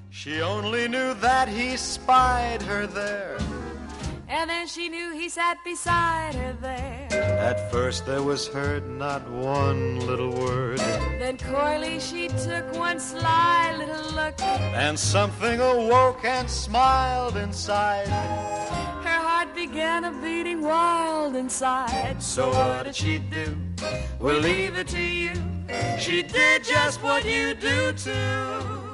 She only knew that he spied her there. And then she knew he sat beside her there. At first there was heard not one little word. Then coyly she took one sly little look, and something awoke and smiled inside. Her heart began a beating wild inside. So what did she do? We'll leave it to you. She did just what you do too.